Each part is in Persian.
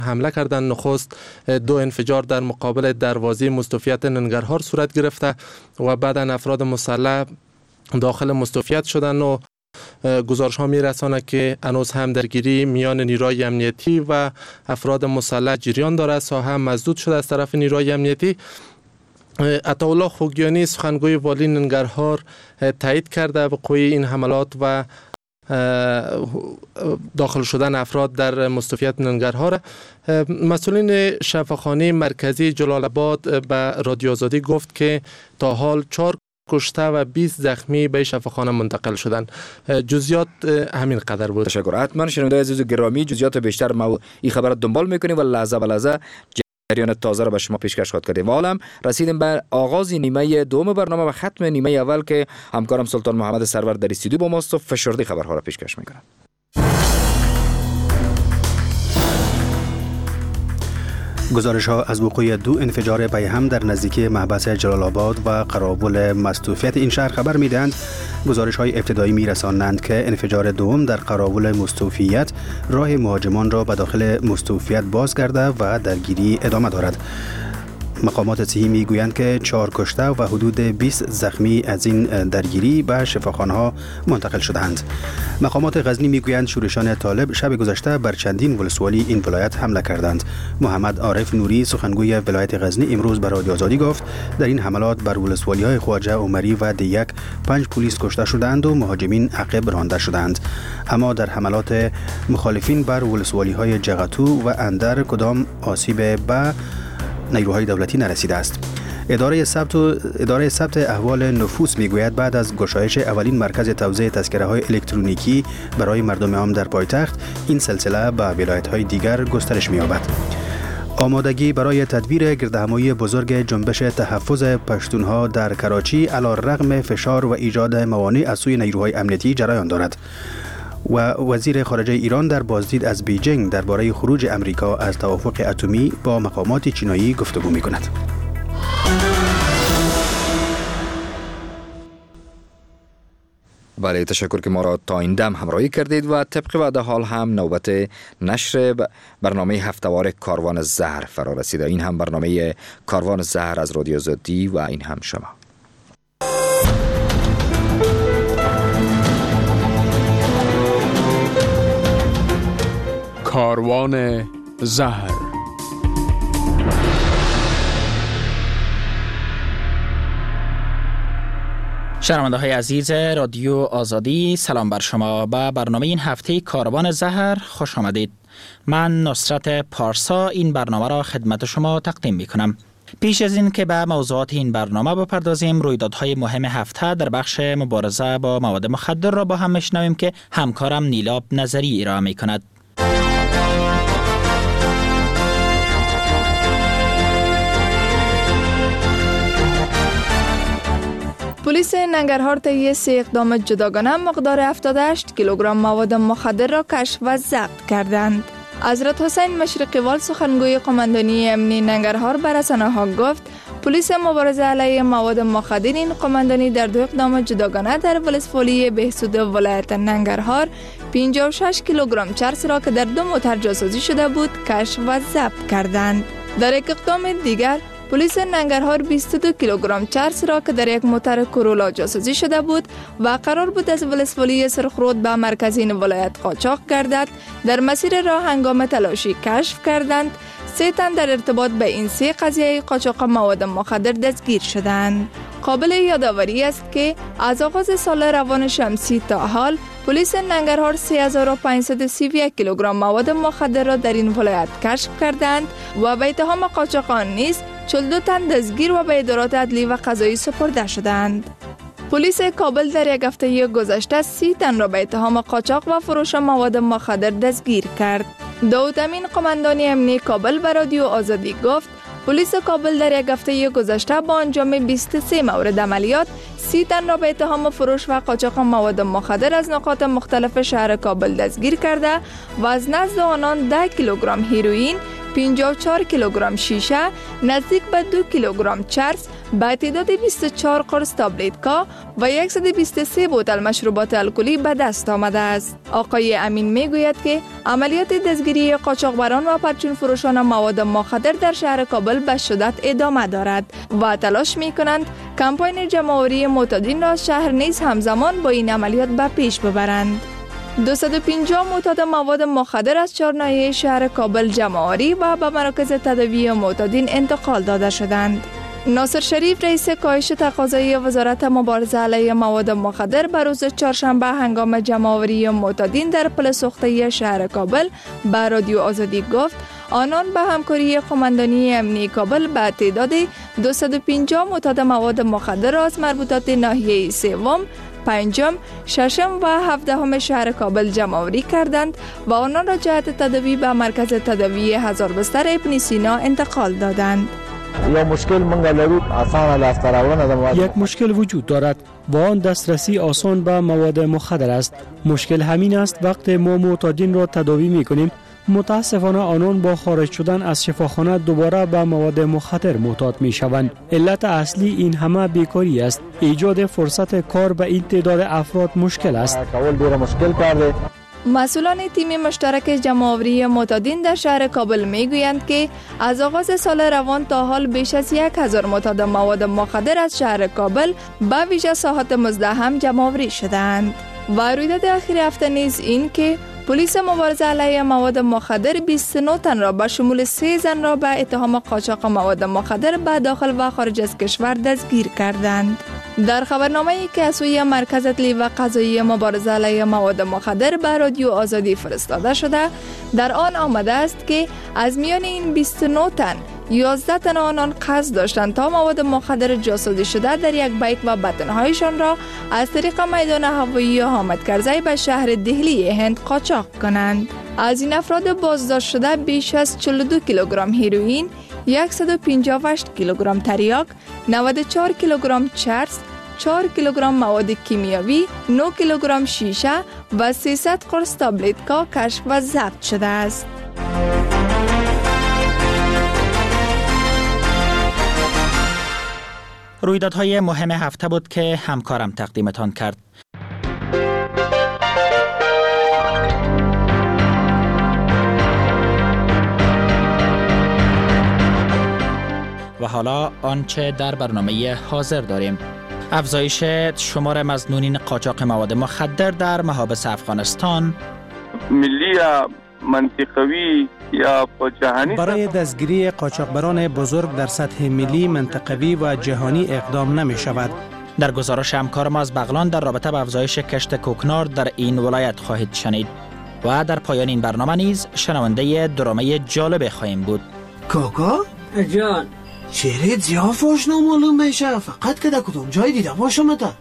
حمله کردند. نخست 2 انفجار در مقابل دروازه مستوفیت ننگرهار صورت گرفته و بعدا افراد مسلح داخل مستوفیت شدند و گزارش ها می رسانه که هنوز هم درگیری میان نیروهای امنیتی و افراد مسلح جریان داره. ساحه مسدود شده از طرف نیروهای امنیتی. عطاالله خوگیانی سخنگوی والی ننگرهار تایید کرده وقوع این حملات و داخل شدن افراد در مستوفیت ننگرهار. مسئولین شفاخانه مرکزی جلال آباد به رادیو آزادی گفت که تا حال 4 کشته و 20 زخمی به شفاخانه منتقل شدند. جزئیات همین قدر بود. تشکر. حتما شنوندگان عزیز و گرامی جزئیات بیشتر ما این خبر دنبال میکنیم و لحظه به لحظه جریان تازه را به شما پیشکش خواهد کردیم. و حالا رسیدیم به آغاز نیمه دوم برنامه و ختم نیمه اول که همکارم سلطان محمد سرور در استودیو با ماست و فشرده خبرها را پیشکش میکنه. گزارش ها از وقوع 2 انفجار پیهم در نزدیکی محبس جلال آباد و قرابل مستوفیت این شهر خبر میدهند. گزارش های ابتدایی میرسانند که انفجار دوم در قرابل مستوفیت راه مهاجمان را به داخل مستوفیت باز کرده و درگیری ادامه دارد. مقامات صحی میگویند که 4 کشته و حدود 20 زخمی از این درگیری به شفاخانه‌ها منتقل شدند. مقامات غزنی میگویند شورشان طالب شب گذشته بر چندین ولسوالی این ولایت حمله کردند. محمد عارف نوری سخنگوی ولایت غزنی امروز به رادیو آزادی گفت در این حملات بر ولسوالی‌های خواجه عمری و دیک 5 پلیس کشته شدند و مهاجمین عقب رانده شدند. اما در حملات مخالفین بر ولسوالی‌های جغتو و اندر کدام آسیب به نیروهای دولتی نرسیده است. اداره ثبت احوال نفوس میگوید بعد از گشایش اولین مرکز توزیع تذکره‌های الکترونیکی برای مردم عام در پایتخت، این سلسله به ولایت‌های دیگر گسترش می‌یابد. آمادگی برای تدبیر گردهمایی بزرگ جنبش تحفظ پشتونها در کراچی علی‌رغم فشار و ایجاد موانع از سوی نیروهای امنیتی جریان دارد. و وزیر خارجه ایران در بازدید از بیجینگ درباره خروج امریکا از توافق اتمی با مقامات چینایی گفتگو می‌کند. بله، تشکر که ما را تا این دم همراهی کردید و طبق وعده حال هم نوبت نشر برنامه هفته‌وار کاروان زهر فرا رسیده. این هم برنامه کاروان زهر از رادیو آزادی و این هم شما. کاروان زهر. شنونده های عزیز رادیو آزادی، سلام بر شما. به برنامه این هفته کاروان زهر خوش آمدید. من نصرت پارسا این برنامه را خدمت شما تقدیم می کنم. پیش از این که به موضوعات این برنامه بپردازیم، رویدادهای مهم هفته در بخش مبارزه با مواد مخدر را با هم میشنویم که همکارم نیلاب نظری ارائه می کند. پلیس ننگرهار طی 3 اقدام جداگانه مقدار 78 کیلوگرم مواد مخدر را کشف و ضبط کردند. حضرت حسین مشرقی وال سخنگوی قماندانی امنی ننگرهار به رسانه‌ها گفت پلیس مبارزه علیه مواد مخدر این قماندانی در 2 اقدام جداگانه در ولسوالی بهسود ولایت ننگرهار 56 کیلوگرم چرس را که در 2 موتر جاسوسی شده بود کشف و ضبط کردند. در یک اقدام دیگر پلیس ننگرهار 22 کیلوگرم چرس را که در یک موتر کورولا جاسوسی شده بود و قرار بود از ولسوالی سرخرود به مرکز این ولایت قاچاق گردد، در مسیر راه هنگام تلاشی کشف کردند. 3 تن در ارتباط به این 3 قضیه قاچاق مواد مخدر دستگیر شدند. قابل یادآوری است که از آغاز سال روان شمسی تا حال پلیس ننگرهار 3531 کیلوگرم مواد مخدر را در این ولایت کشف کردند و به اتهام قاچاقان نیز 42 تن دستگیر و به ادارات عدلی و قضایی سپرده شدند. پلیس کابل در یک هفته گذشته 30 تن را به اتهام قاچاق و فروش مواد مخدر دستگیر کرد. داود امین قماندانی امنی کابل به رادیو آزادی گفت پلیس کابل در یک هفته گذشته با انجام 23 مورد عملیات 30 تن را به اتهام فروش و قاچاق مواد مخدر از نقاط مختلف شهر کابل دستگیر کرده و از نزد آنان 10 کیلوگرم هیروئین، 54 کیلوگرم شیشه، نزدیک به 2 کیلوگرم چرس، به تعداد 24 قرص تابلتکا و 123 بوتل مشروبات الکلی به دست آمده است. آقای امین میگوید که عملیات دستگیری قاچاقبران و پرچون فروشان مواد مخدر در شهر کابل به شدت ادامه دارد و تلاش می کنند کمپاین جمع‌آوری معتادین را شهر نیز همزمان با این عملیات به پیش ببرند. 250 معتاد مواد مخدر از 4 ناحیه شهر کابل جمع‌آوری و به مراکز تداوی معتادین انتقال داده شدند. ناصر شریف رئیس کاهش تقاضای وزارت مبارزه علیه مواد مخدر به روز چهارشنبه هنگام جمع‌آوری معتادین در پل سوخته شهر کابل به رادیو آزادی گفت آنان به همکاری قماندانی امنیتی کابل به تعداد 250 معتاد مواد مخدر از مربوطات ناحیه سوم، پنجم، ششم و هفدهم شهر کابل جمع‌آوری کردند و آنان را جهت تداوی به مرکز تداوی 1000 بستر ابن سینا انتقال دادند. یک مشکل وجود دارد و آن دسترسی آسان به مواد مخدر است. مشکل همین است وقتی ما معتادین را تداوی می کنیم متاسفانه آنان با خارج شدن از شفاخانه دوباره به مواد مخدر معتاد می شوند. علت اصلی این همه بیکاری است. ایجاد فرصت کار به این تعداد افراد مشکل است. مسئولان تیم مشترک جمع‌آوری معتادین در شهر کابل میگویند که از آغاز سال روان تا حال بیش از 1000 معتاد مواد مخدر از شهر کابل به ویژه ساحات مزدحم جمع‌آوری شدند. و رویداد اخیر هفته نیز این که پلیس مبارزه علیه مواد مخدر 29 تن را به شمول 3 زن را به اتهام قاچاق مواد مخدر به داخل و خارج از کشور دستگیر کردند. در خبرنامه‌ای که از سوی مرکز اطلاعی و قضایی مبارزه علیه مواد مخدر به رادیو آزادی فرستاده شده، در آن آمده است که از میان این 29 تن 11 تن آنان قصد داشتند تا مواد مخدر جاسوسی شده در یک بیک و بطنهایشان را از طریق میدان هوایی حامد کرزی به شهر دهلی هند قاچاق کنند. از این افراد بازداشت شده بیش از 42 کیلوگرم هیروئین، 158 کیلوگرم تریاک، 94 کیلوگرم چرس، 4 کیلوگرم مواد کیمیاوی، 9 کیلوگرم شیشه و 300 قرص تابلتکا کشف و ضبط شده است. رویدادهای مهم هفته بود که همکارم تقدیمتان کرد. و حالا آنچه در برنامه حاضر داریم: افزایش شمار مظنونین قاچاق مواد مخدر در محابس افغانستان، ملی منطقوی یا جهانی برای دستگیری قاچاقبران بزرگ در سطح ملی، منطقوی و جهانی اقدام نمی شود. در گزارش همکار ما از بغلان در رابطه با افزایش کشت کوکنار در این ولایت خواهید شنید و در پایان این برنامه نیز شنونده درامه جالب خواهیم بود. کاکا جان چهره زیاف آشنا معلوم میشه، فقط که در کدوم جای دیده باشم تا.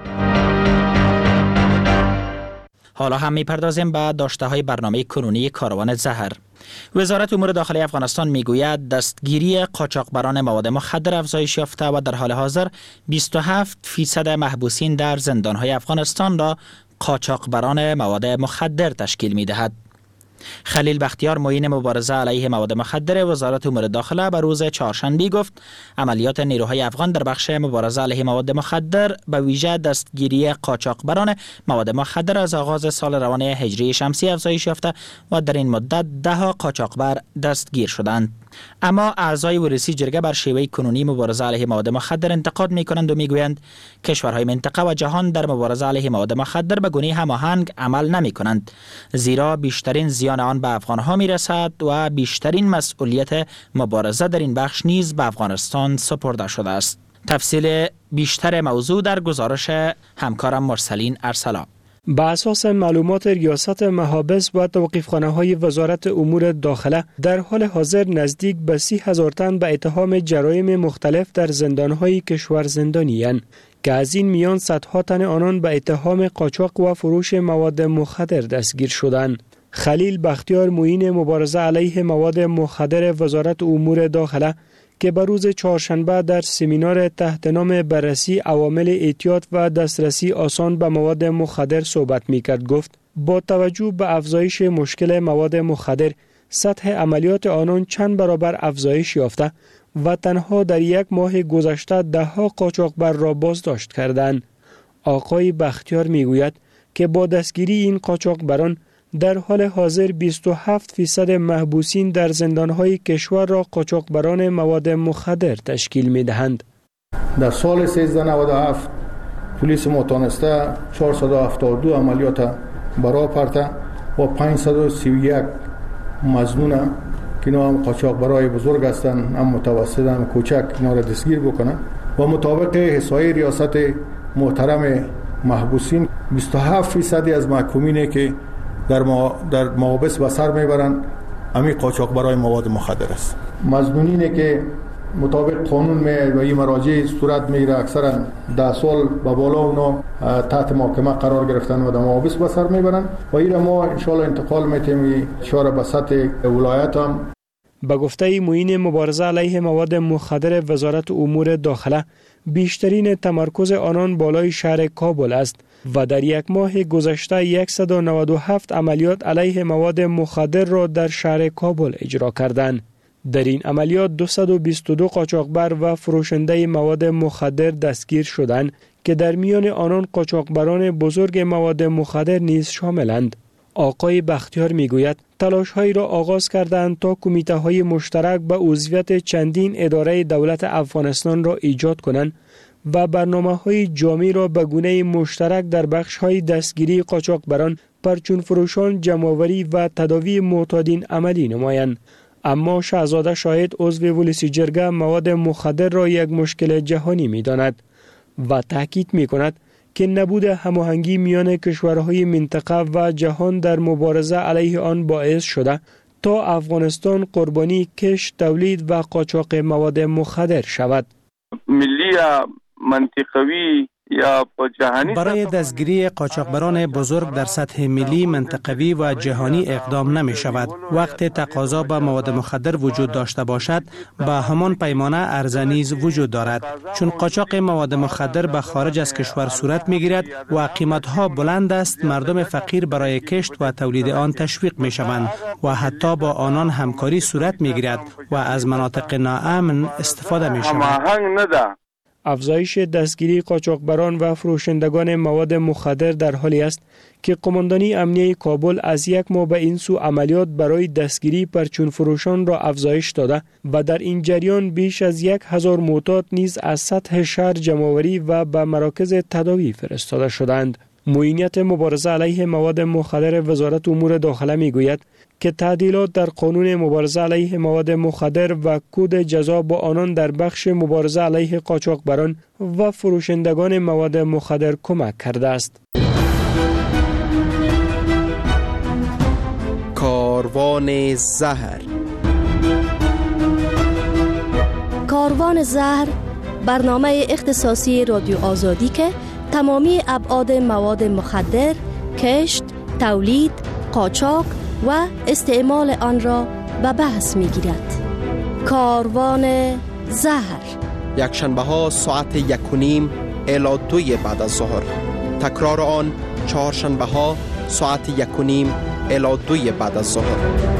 حالا هم میپردازیم به داشته های برنامه کنونی کاروان زهر. وزارت امور داخلی افغانستان میگوید دستگیری قاچاقبران مواد مخدر افزایش یافته و در حال حاضر 27% محبوسین در زندانهای افغانستان را قاچاقبران مواد مخدر تشکیل میدهد. خلیل بختیار معین مبارزه علیه مواد مخدر وزارت امور داخله به روز چهارشنبه گفت عملیات نیروهای افغان در بخش مبارزه علیه مواد مخدر به ویژه دستگیری قاچاقبران مواد مخدر از آغاز سال روان هجری شمسی افزایش یافته و در این مدت 10 قاچاقبر دستگیر شدند. اما اعضای ورسی جرگه بر شیوه کنونی مبارزه علیه مواد مخدر انتقاد می‌کنند و می‌گویند کشورهای منطقه و جهان در مبارزه علیه مواد مخدر به گونه هماهنگ عمل نمی‌کنند، زیرا بیشترین زیان آن به افغان‌ها می‌رسد و بیشترین مسئولیت مبارزه در این بخش نیز به افغانستان سپرده شده است. تفصیل بیشتر موضوع در گزارش همکارم مرسلین ارسلا. بر اساس معلومات ریاست محابس و توقیفخانه‌های وزارت امور داخله در حال حاضر نزدیک به 30,000 تن به اتهام جرایم مختلف در زندان‌های کشور زندانی‌اند که از این میان صدها تن آنان به اتهام قاچاق و فروش مواد مخدر دستگیر شدند. خلیل بختیار معین مبارزه علیه مواد مخدر وزارت امور داخله که به روز چهارشنبه در سمینار تحت نام بررسی عوامل اعتیاد و دسترسی آسان به مواد مخدر صحبت می‌کرد گفت با توجه به افزایش مشکل مواد مخدر سطح عملیات آنان چند برابر افزایش یافته و تنها در یک ماه گذشته ده‌ها قاچاقبر را بازداشت کردند. آقای بختیار میگوید که با دستگیری این قاچاقبران در حال حاضر 27% محبوسین در زندانهای کشور را قاچاقبران مواد مخدر تشکیل می‌دهند. در سال 1397 پلیس ما تانسته 472 عملیات برا پرته و 531 مظنون که اینا هم قاچاقبرای بزرگ هستند، هم متوسط هم کوچک، اینا را دستگیر بکنن و مطابق احصای ریاست محترم محبوسین 27% از محکومینه که در محابس به سر میبرند همین قاچاقبرای مواد مخدر است. مظنونینه که مطابق قانون و این مراجع صورت میگیره اکثرا 10 سال به بالا اونا تحت محاکمه قرار گرفتن و در محابس به سر میبرن و این ما ان شاء الله انتقال میتیم اشاره به سطح ولایت هم. به گفته معین مبارزه علیه مواد مخدر وزارت امور داخله، بیشترین تمرکز آنان بالای شهر کابل است و در یک ماه گذشته 197 عملیات علیه مواد مخدر را در شهر کابل اجرا کردند. در این عملیات 222 قاچاقبر و فروشنده مواد مخدر دستگیر شدند که در میان آنان قاچاقبران بزرگ مواد مخدر نیز شاملند. آقای بختیار میگوید تلاش‌هایی را آغاز کردند تا کمیته‌های مشترک به عضویت چندین اداره دولت افغانستان را ایجاد کنند و برنامه‌های جامع را به گونه مشترک در بخش‌های دستگیری قاچاقبران، پرچون فروشان، جمع‌آوری و تداوی معتادین عملی نمایند. اما شهزاده شاهد عضو ولسی جرگه مواد مخدر را یک مشکل جهانی می‌داند و تاکید می‌کند که نبود هماهنگی میان کشورهای منطقه و جهان در مبارزه علیه آن باعث شده تا افغانستان قربانی کشت، تولید و قاچاق مواد مخدر شود. ملی منطقوی یا جهانی برای دستگیری قاچاقبران بزرگ در سطح ملی، منطقوی و جهانی اقدام نمی شود. وقت تقاضا به مواد مخدر وجود داشته باشد، به همان پیمانه عرضه نیز وجود دارد. چون قاچاق مواد مخدر به خارج از کشور صورت می گیرد و قیمتها بلند است، مردم فقیر برای کشت و تولید آن تشویق می شوند و حتی با آنان همکاری صورت می گیرد و از مناطق ناامن استفاده می شود. افزایش دستگیری قاچاقبران و فروشندگان مواد مخدر در حالی است که قماندانی امنیه کابل از یک ماه به این سو عملیات برای دستگیری پرچون فروشان را افزایش داده و در این جریان بیش از 1000 معتاد نیز از سطح شهر جمع‌آوری و به مراکز تداوی فرستاده شدند. معینیت مبارزه علیه مواد مخدر وزارت امور داخله میگوید که تعدیلات در قانون مبارزه علیه مواد مخدر و کد جزا با آنان در بخش مبارزه علیه قاچاقبران و فروشندگان مواد مخدر کمک کرده است. کاروان زهر. کاروان زهر برنامه اختصاصی رادیو آزادی که تمامی ابعاد مواد مخدر، کشت، تولید، قاچاق و استعمال آن را به بحث می گیرد. کاروان زهر یکشنبه ها ساعت 1:30 الی 2 بعد از ظهر. تکرار آن چهارشنبه ها ساعت 1:30 الی 2 بعد از ظهر.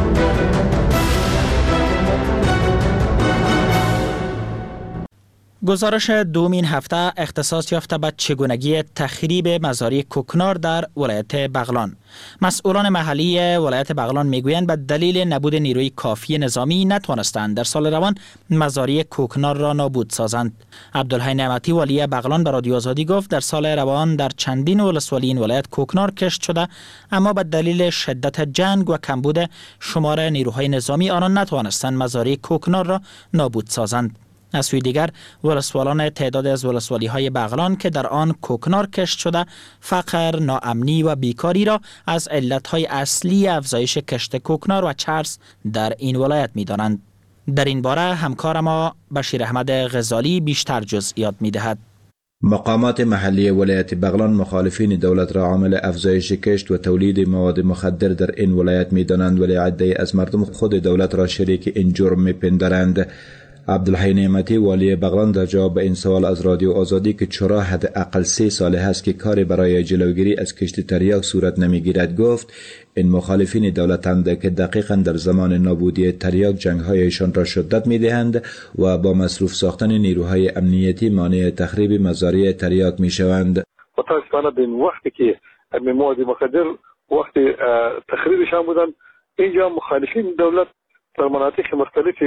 گزارش دومین هفته اختصاص یافته به چگونگی تخریب مزارع کوکنار در ولایت بغلان. مسئولان محلی ولایت بغلان میگویند به دلیل نبود نیروی کافی نظامی نتوانستند در سال روان مزارع کوکنار را نابود سازند. عبدالحی نعمتی والی بغلان به رادیو آزادی گفت در سال روان در چندین ولسوالی این ولایت کوکنار کشت شده، اما به دلیل شدت جنگ و کمبود شمار نیروهای نظامی آنان نتوانستند مزارع کوکنار را نابود سازند. از سوی دیگر ولسوالان تعداد از ولسوالی های بغلان که در آن کوکنار کشت شده فقر، ناامنی و بیکاری را از علتهای اصلی افزایش کشت کوکنار و چرس در این ولایت می دانند. در این باره همکار ما بشیر احمد غزالی بیشتر جزئیات می دهد. مقامات محلی ولایت بغلان مخالفین دولت را عامل افزایش کشت و تولید مواد مخدر در این ولایت می دانند، ولی عده‌ای از مردم خود دولت را شریک این جرم می پندارند. عبدالحی نعمتی والی بغلان در جواب به این سوال از رادیو آزادی که چرا حداقل 3 سال هست که کاری برای جلوگیری از کشت تریاک صورت نمیگیرد گفت این مخالفین دولتند که دقیقاً در زمان نابودی تریاک جنگ‌هایشان را شدت می‌دهند و با مصروف ساختن نیروهای امنیتی مانع تخریب مزارع تریاک می‌شوند. متأسفانه به وقتی که مواد مخدر وقتی تخریبش هم بودن، اینجا مخالفین دولت در مناطق مختلف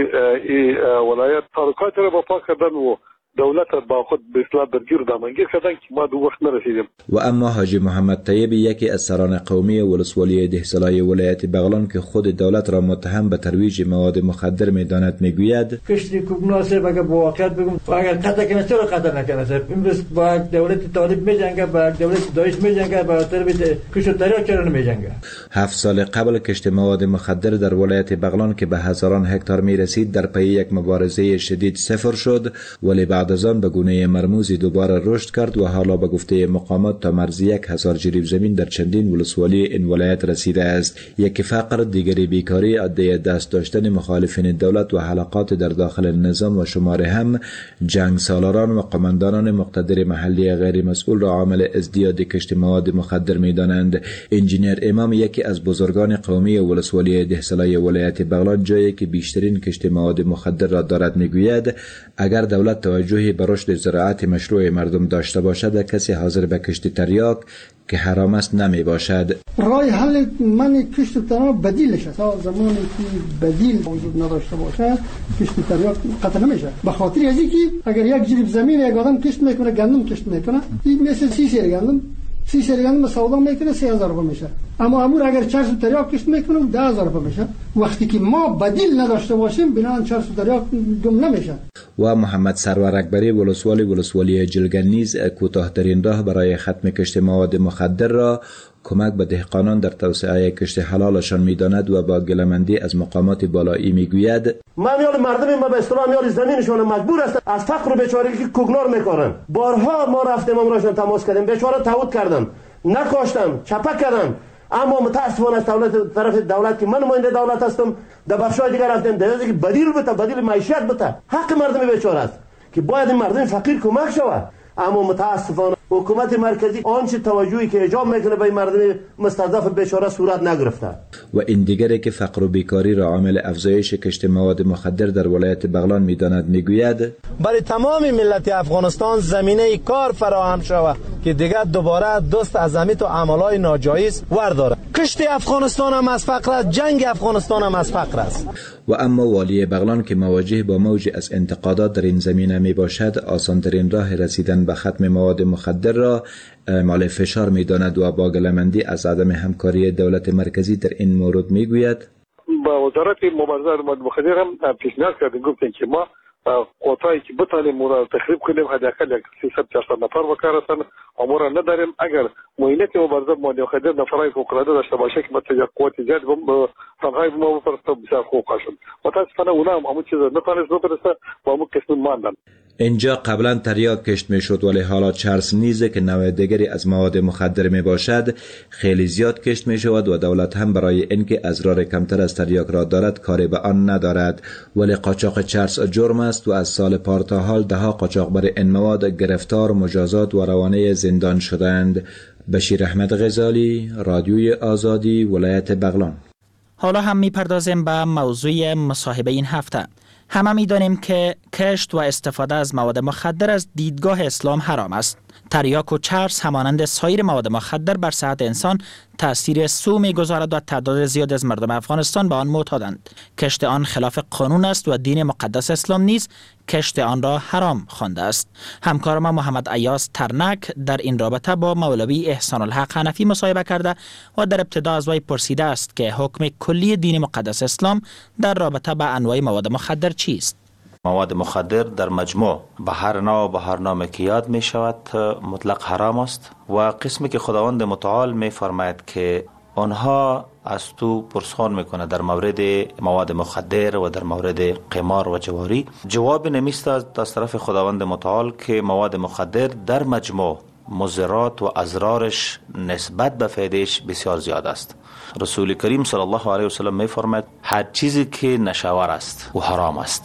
ولایت تحرکات را برپا کردن و دولت با خود به اصطلاح درگیر و دامنگیر کردن که ما دو وقت نرسیدیم. و اما حاجی محمد طیبی یکی از سران قومی ولسوالی دهسلای ولایت بغلان که خود دولت را متهم به ترویج مواد مخدر می‌داند میگوید کشتی کوبناسه اگه با واقعیت بگم اگر قطع کنه چرا قطع نکنه امروز با دولت طالب میجنگه با دولت داعش میجنگه با طرف کشت تریاک چرا نمیجنگه. 7 سال قبل کشت مواد مخدر در ولایت بغلان که به هزاران هکتار میرسید در پی یک مبارزه شدید صفر شد، ولی بعد از آن به گونه مرموزی دوباره رشد کرد و حالا به گفته مقامات تا مرز 1000 جریب زمین در چندین ولسوالی این ولایت رسیده است. یکی فقر، دیگری بیکاری، عده دست داشتن مخالفین دولت و حلقات در داخل نظام و شماره هم جنگ سالاران و قماندانان مقتدر محلی غیر مسئول را عامل ازدیاد کشت مواد مخدر می‌دانند. انجینیر امام یکی از بزرگان قومی ولسوالی دهسلای ولایت بغلان جایی که بیشترین کشت مواد مخدر را دارد میگوید اگر دولت توجهی به رشد زراعت مشروع مردم داشته باشد کسی حاضر به کشت تریاک که حرام است نمی باشد. رای حل من کشت تریاک بدیلش است. تا زمانی که بدیل وجود نداشته باشد کشت تریاک قطع نمیشه. به خاطر از اینکه اگر یک جریب زمین یک آدم کشت میکنه، گندم کشت میکنه، این مثل 30 سیر گندم 30 سیر گندم سودا میکنه 3000 روپیه میشه. اما امور اگر 400 تریاک کشت میکنه 10000 روپیه میشه. وقتی که ما بدیل نداشته باشیم بنابراین 400 تریاک گم نمیشه. و محمد سرور اکبری ولسوالی جلگن نیز کوتاه‌ترین راه برای ختم کشت مواد مخدر را کمک به دهقانان در توسعه کشت حلالشان می‌داند و با گله‌مندی از مقامات بالایی میگوید میال مردم ما به اصطلاح میال زمینشون مجبور است از فقر و بیچارگی که کوگنار میکنن. بارها ما رفتیم امراشون تماس کردیم، بیچاره تعهد کردن، نکاشتن، چپک کردن. اما متاسفانه از طرف دولت که من نماینده دولت هستم در بخشای دیگر رفتیم در که بدیل معیشت بده. حق مردم بیچاره است که باید این مردم فقیر کمک شود. اما متاسفانه حکومت مرکزی آنچه توجهی که ایجاب میکنه به مردم مستضعف بیچاره صورت نگرفته. و این دیگری که فقر و بیکاری را عامل افزایش کشت مواد مخدر در ولایت بغلان میداند میگوید برای تمام ملت افغانستان زمینه کار فراهم شود که دیگر دوباره دست از امیت و عملهای ناجایز ورداره. کشت افغانستان هم از فقر است، جنگ افغانستان هم از فقر است. و اما والی بغلان که مواجه با موج از انتقادات در این زمینه می باشد آسانترین راه رسیدن به ختم مواد مخدر را اعمال فشار می داند و با گله‌مندی از عدم همکاری دولت مرکزی در این مورد می گوید با وزارت مبارزه مواد مخدر هم پیشنهاد کردیم، گفتیم که ما قوتایی که بتانیم اون تخریب کنیم حداقل 300-400 نفر به کار هستن امور نداریم. اگر معینت مبارزه مواد مخدر نفرای فوق‌العاده داشته باشه که مثلا قوت زیاد تنهایی ما بفرسته بسیار خوب خواهد. متاسفانه اونا هم همون چیز نتونست بفرسته و همون قسم ماندن. اینجا قبلا تریاک کشت می شد ولی حالا چرس نیزه که نوع دیگری از مواد مخدر می باشد خیلی زیاد کشت می شود و دولت هم برای اینکه ازرار کمتر از تریاک را دارد کاری به آن ندارد. ولی قاچاق چرس جرم است و از سال پار تا حال دهها قاچاقبر این مواد گرفتار، مجازات و روانه زندان شدند. بشیر احمد غزالی، رادیوی آزادی، ولایت بغلان. حالا هم میپردازیم به موضوع مصاحبه این هفته. همه میدانیم که کشت و استفاده از مواد مخدر از دیدگاه اسلام حرام است. تریاک و چرس همانند سایر مواد مخدر بر صحت انسان تأثیر سو می‌گذارد و تعداد زیاد از مردم افغانستان به آن معتادند. کشت آن خلاف قانون است و دین مقدس اسلام نیز کشت آن را حرام خوانده است. همکار ما محمد ایاز ترنک در این رابطه با مولوی احسان الحق حنفی مصاحبه کرده و در ابتدا از وی پرسیده است که حکم کلی دین مقدس اسلام در رابطه با انواع مواد مخدر چیست؟ مواد مخدر در مجموع به هر نوع و به هر نام که یاد می شود مطلق حرام است و قسمی که خداوند متعال می فرماید که آنها از تو پرسخان میکنه در مورد مواد مخدر و در مورد قمار و جواری، جواب نمیست از طرف خداوند متعال که مواد مخدر در مجموع مضرات و اضرارش نسبت به فایدهش بسیار زیاد است. رسول کریم صلی الله علیه و سلم می فرماید هر چیزی که نشاور است و حرام است.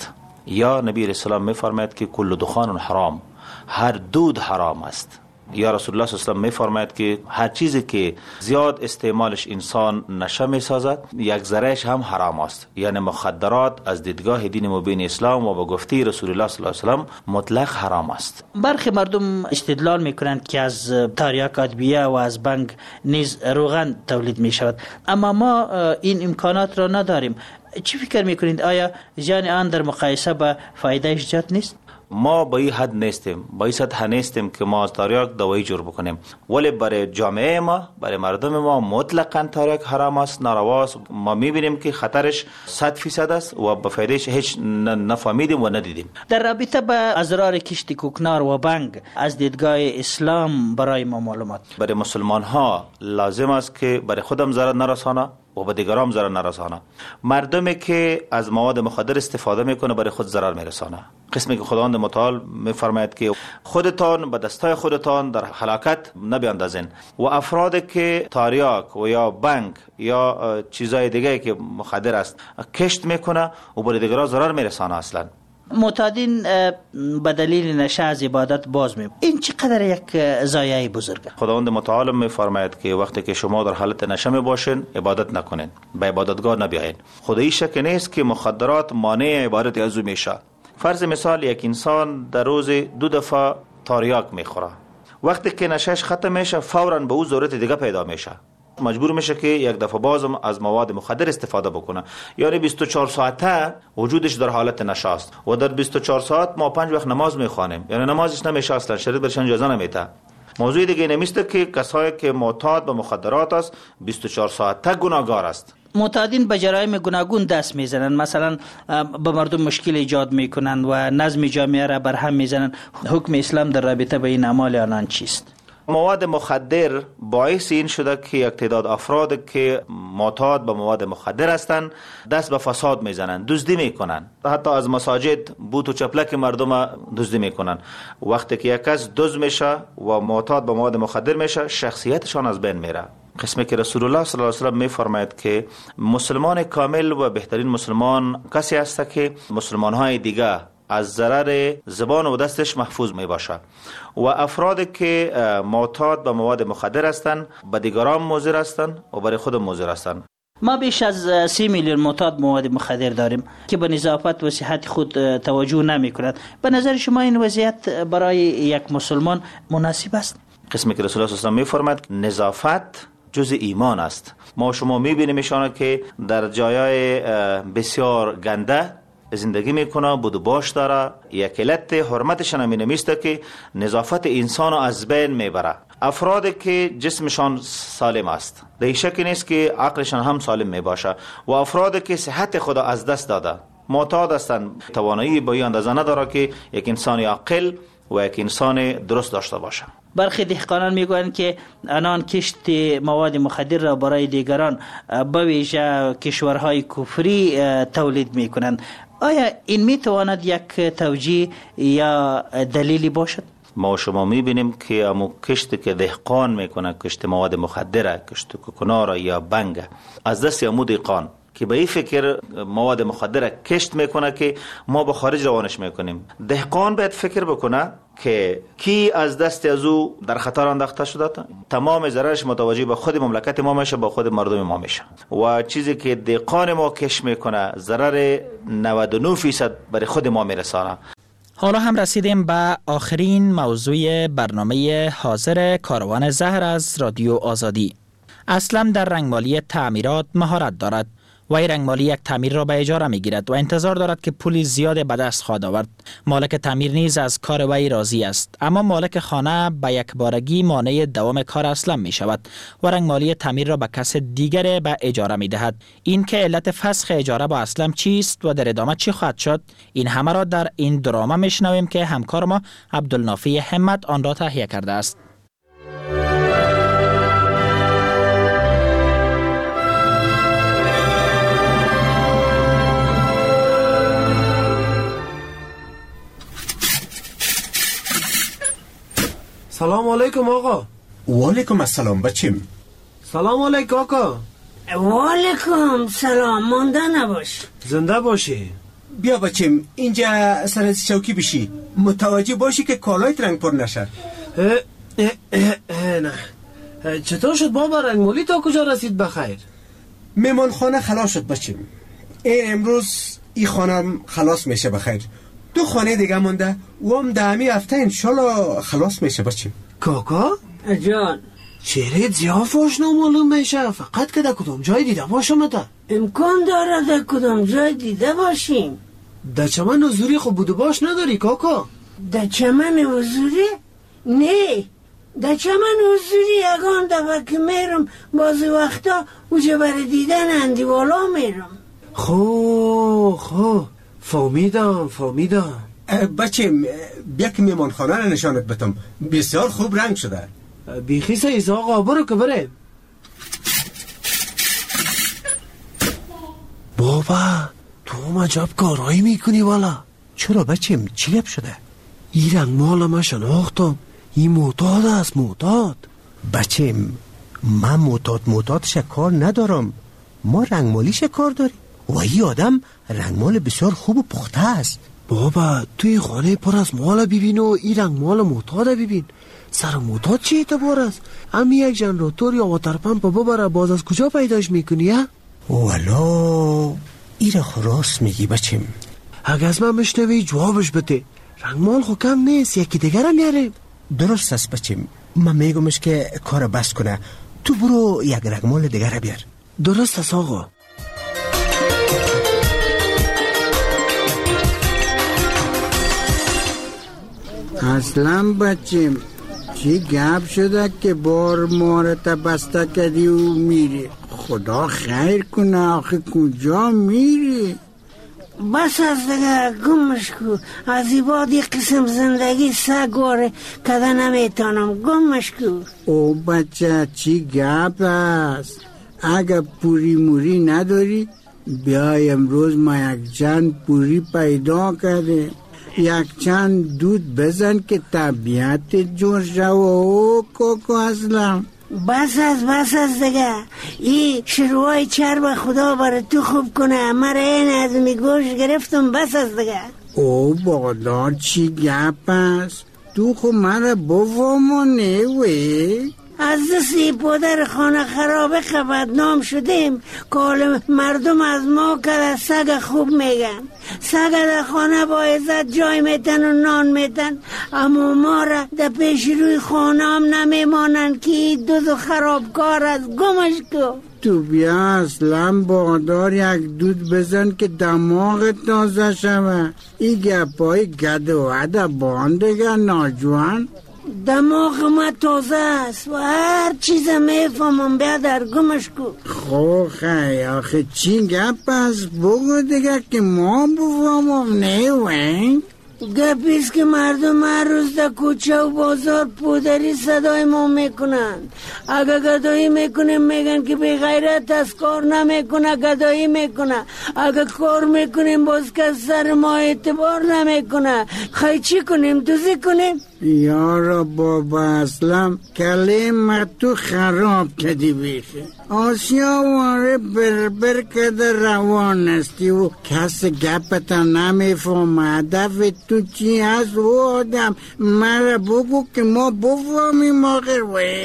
یا نبی علیه السلام میفرماید که کل دخان حرام، هر دود حرام است. یا رسول الله صلی الله علیه و میفرماید که هر چیزی که زیاد استعمالش انسان نشه میسازد یک ذرهش هم حرام است. یعنی مخدرات از دیدگاه دین مبین اسلام و با گفته رسول الله صلی الله علیه و مطلق حرام است. برخی مردم استدلال میکنند که از تریاک ادویه و از بنگ نیز روغن تولید میشود، اما ما این امکانات را نداریم. چی فکر میکنید؟ آیا زیان آن در مقایسه با فایده ایجاد نیست؟ ما با این حد نیستیم، با این سطح نیستیم که ما از تریاک دوایی جور بکنیم، ولی برای جامعه ما، برای مردم ما مطلقاً تریاک حرام است، نارواست. ما میبینیم که خطرش 100% است و به فایدهش هیچ نفهمیدیم و ندیدیم. در رابطه با اضرار کشت کوکنار و بنگ از دیدگاه اسلام برای ما معلومات. برای مسلمان ها لازم است که برای خودم ضرر نرسانه و به دیگران ضرر نرسانه. مردمی که از مواد مخدر استفاده میکنه برای خود ضرر میرسانه. قسمی که خداوند متعال میفرماید که خودتان به دستای خودتان در هلاکت نبیاندازین و افرادی که تریاک و یا بنگ یا چیزای دیگه که مخدر است کشت میکنه و برای دیگران ضرر میرسانه. اصلا معتادین به دلیل نشه از عبادت باز می، این چقدر یک ضایعه بزرگه. خداوند متعال میفرماید که وقتی که شما در حالت نشه می باشین عبادت نکنین، به عبادتگاه نبیاین. خدایی شک نیست که مخدرات مانع عبادت از او میشه. فرض مثال یک انسان در روز 2 دفعه تریاک میخوره، وقتی که نشهش ختم میشه فوراً به او ضرورت دیگه پیدا میشه، مجبور میشه که یک دفعه بازم از مواد مخدر استفاده بکنه. یعنی 24 ساعته وجودش در حالت نشه است و در 24 ساعت ما 5 وقت نماز میخوانیم، یعنی نمازش نمیشه، اصلا شریعت برش اجازه نمیده. موضوع دیگه نمیسته که کسایی که معتاد به مخدرات است 24 ساعته گناهگار است. معتادین به جرایم گوناگون دست میزنند، مثلا به مردم مشکل ایجاد میکنند و نظم جامعه را بر هم میزنند. حکم اسلام در رابطه با این اعمال آنان چیست؟ مواد مخدر باعث این شده که یک تعداد افراد که معتاد به مواد مخدر هستند دست به فساد میزنند، دزدی میکنند، حتی از مساجد بوت و چپلک مردم دزدی میکنند. وقتی که یک کس دزد میشه و معتاد به مواد مخدر میشه شخصیتشان از بین میره. قسمی که رسول الله صلی الله علیه و سلم میفرماید که مسلمان کامل و بهترین مسلمان کسی است که مسلمان‌های دیگه از ضرر زبان و دستش محفوظ می باشه و افرادی که معتاد به مواد مخدر هستند به دیگران مضر هستند و برای خود مضر هستند. ما بیش از 30 میلیون معتاد مواد مخدر داریم که به نظافت و صحت خود توجه نمی کنند. به نظر شما این وضعیت برای یک مسلمان مناسب است؟ قسمی که رسول الله صلی الله علیه و سلم میفرماید نظافت جز ایمان است. ما شما میبینیم ایشان که در جایای بسیار گنده زندگی میکنه، بود باش داره، یک علت حرمتش همین میسته که نظافت انسان از بین میبره. افرادی که جسمشان سالم است در شک نیست که عقلشان هم سالم میباشه و افرادی که صحت خود از دست داده معتاد هستند، توانایی به این اندازه نداره که یک انسان عاقل و یک انسان درست داشته باشه. برخی دهقانان میگویند که آنان کشت مواد مخدر را برای دیگران به ویژه کشورهای کفری تولید میکنند. آیا این میتواند یک توجیه یا دلیلی باشد؟ ما شما میبینیم که امو کشت که دهقان میکنه، کشت مواد مخدره، کشت کوکنار یا بنگ، از دست امو دهقان که به این فکر مواد مخدره کشت میکنه که ما به خارج روانش میکنیم. دهقان باید فکر بکنه که کی از دست از او در خطر انداخته شده، تمام ضررش متوجه به خود مملکت ما میشه، به خود مردم ما میشه و چیزی که دهقان ما کشت میکنه ضرر 99% برای خود ما میرسانه. حالا هم رسیدیم به آخرین موضوع برنامه حاضر کاروان زهر از رادیو آزادی. اسلم در رنگمالی تعمیرات مهارت دارد. وی رنگمالی یک تعمیر را به اجاره می گیرد و انتظار دارد که پولی زیاد به دست خواهد آورد. مالک تعمیر نیز از کار وی راضی است، اما مالک خانه به یک بارگی مانع دوام کار اسلم می شود و رنگمالی تعمیر را به کس دیگر به اجاره می دهد. این که علت فسخ اجاره با اسلم چیست و در ادامه چی خواهد شد، این همه را در این دراما می شنویم که همکار ما عبدالنافی همت آن را تهیه کرده است. سلام علیکم آقا. و علیکم السلام بچیم. سلام علیکم آقا. و علیکم سلام، مانده نباش. زنده باشی. بیا بچیم اینجا سر از چوکی بشی، متوجه باشی که کالایت رنگ پر نشه. نه چطور شد بابا؟ رنگمالی تا کجا رسید بخیر؟ میمان خانه خلاص شد بچیم. امروز این خانه خلاص میشه بخیر. 2 خانه دیگه مونده و هم دهمی هفته انشالله خلاص میشه بچیم. کاکا؟ جان چهره زیاف آشنا معلوم میشه، فقط که در کدام جای دیده باشم تا؟ امکان داره در کدام جای دیده باشیم. در چمن حضوری خب بودو باش نداری کاکا؟ در چمن حضوری؟ نه در چمن حضوری یگان دفعه که میرم بعضی وقتا اوجه برای دیدن اندیوالا میرم. خو فهمیدم. بچیم بیا که میمان خانه رو نشانت بتم، بسیار خوب رنگ شده. بیخی سیز آقا برو که بریم. بابا تو هم عجب کارهایی میکنی والا. چرا بچیم چی گپ شده؟ این رنگ مال من شناختم، این معتاد است معتاد. بچیم من معتادش کار ندارم، ما رنگمالیش کار داریم و این آدم رنگمال بسیار خوب و پخته است. بابا توی خانه پر از مال ببین و این رنگمال معتاد ببین. سر معتاد چی اعتبار است؟ امی یک جنراتور یا واتر پمپ ببره باز از کجا پیداش میکنی ها؟ والا ایره راست میگی بچیم. اگه از من مشنوی جوابش بده. رنگمال خو کم نیست، یکی دیگر هم میاره. درست است بچیم، من میگمش که کار بس کنه، تو برو یک رنگمال دیگر بیار. درست است آقا. اصلا بچیم چی گپ شده که بار مارت بسته کردی و میری؟ خدا خیر کنه، آخه کجا میری؟ بس از دیگه گمش کو، از این بعد یک قسم زندگی سگواره کده نمیتانم، گمش کو. او بچه چی گپ است؟ اگه پوری موری نداری بیای امروز ما یک چند پوری پیدا کرده، یک چند دود بزن که طبیعت جور شو. او کوکو اصلا بس از دیگه. این شروعای چرب خدا برای تو خوب کنه، مرا این از می گوش گرفتم. بس از دیگه. او بادار چی گپ است؟ تو خو مرا بفهمونه وی؟ از دستی پدر خانه خرابه بدنام شدیم که حال مردم از ما که سگ خوب میگن. سگ در خانه با عزت جای میتن و نان میتن، اما ما را در پیش روی خانه هم نمیمانن که دود و خرابکار از گمش کو. تو بیا اصلا بادار یک دود بزن که دماغ تازه شوه. این گپای گد و عده باندگه ناجوان. دماغ ما تازه است و هر چیز میفهمم بیا در گمش کو. خوخه آخه چی گپ است؟ بگو دیگه که ما بفهمم. نه وین گپیست که مردم هر روز در کوچه و بازار پودری صدای ما میکنن. اگه گدایی میکنیم میگن که بی غیرت از کار نمیکنه، گدایی میکنه. اگه کار میکنیم باز که سر ما اعتبار نمیکنه. خیلی چی کنیم؟ دوزی کنیم؟ یارا بابا اسلام کلمه تو خراب کردی بیخی. آسیا واره بربر کده روان استی و کس گپتا نمیفهم. هدف تو چی هست و آدم مرا بگو که ما بفهمیم آخر.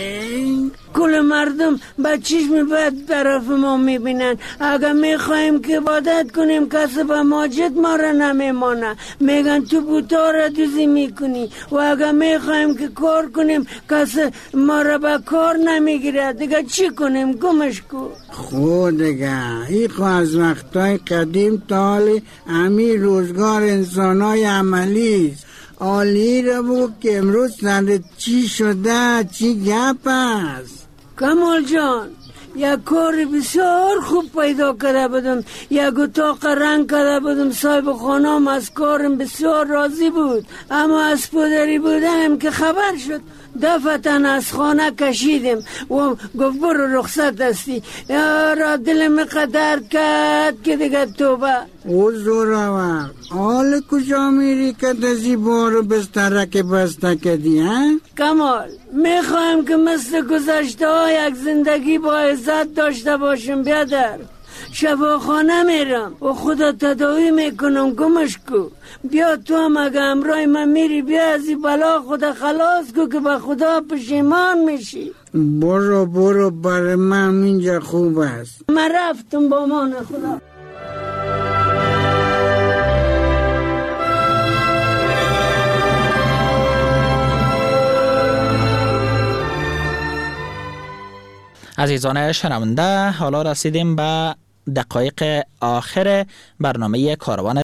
وین کل مردم با چشم بد طرف ما میبینن. اگه میخوایم که عبادت کنیم کسی به ماجد ما را نمیمانه، میگن تو بوتا را دوزی میکنی. و اگه میخوایم که کار کنیم کسی ما را به کار نمیگیره. دیگه چی کنیم؟ گمش کو. خود دیگه ای خو از وقتای قدیم تا حال امی روزگار انسانای عملیست. آلی را بگو که امروز سر چی شده؟ چی گپ است؟ کمال جان یک کار بسیار خوب پیدا کرده بودم، یک اتاق رنگ کرده بودم. صاحب خانم از کارم بسیار راضی بود، اما از پدری بودم که خبر شد دفتن از خانه کشیدم و گفت برو رخصت هستی. یارا دلم قدر کرد که دیگه توبه. او زورا حال کجا میری که دزی بارو بسترک بسته کردی ها؟ کمال میخوایم که مثل گذشته ها یک زندگی با عزت داشته باشم بیادر. شفاخانه میرم و خدا تداوی میکنم. گمش کو بیا تو هم اگه امرای من میری بیا از این بلا خدا خلاص کو که به خدا پشیمان میشی. برو برای من اینجا خوب است. من رفتم با مان خدا. عزیزان شنونده، حالا رسیدیم به دقایق آخر برنامه کاروان